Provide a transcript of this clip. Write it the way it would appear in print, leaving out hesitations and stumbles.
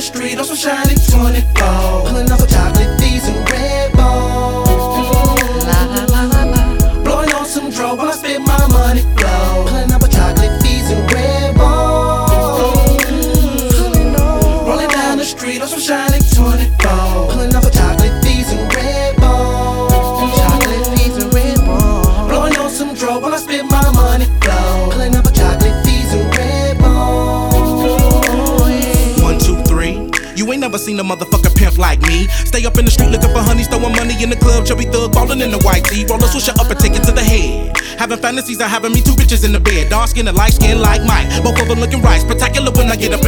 street on some shiny 24, pulling off a chocolate V's and red balls. Blowing on some dro while I spit my money flow, pulling up a chocolate V's and red balls. Rolling down the street on some shiny 24, pulling off a chocolate V's and red balls. Chocolate V's and red balls. Blowing on some dro while I spit my money flow, pulling up a chocolate V's and red balls. 1, 2, 3. You ain't never seen a motherfucker pimp like me. Stay up in the street looking for honeys, throwing money in the club. Chubby thug ballin' in the white tee. Roll a swisher up and take it to the head. Having fantasies of having me two bitches in the bed. Dark skin and light skin like Mike. Both of them looking right. Spectacular when I get up in